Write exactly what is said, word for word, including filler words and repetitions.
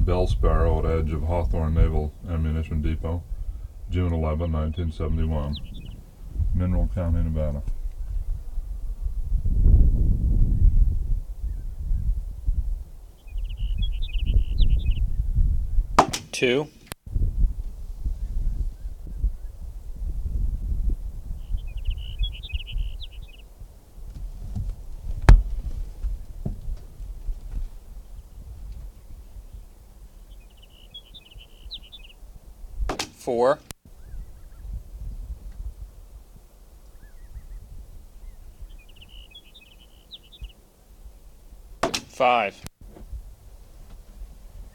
Bell Sparrow at edge of Hawthorne Naval Ammunition Depot, June eleventh, nineteen seventy-one. Mineral County, Nevada. Two. Four. Five.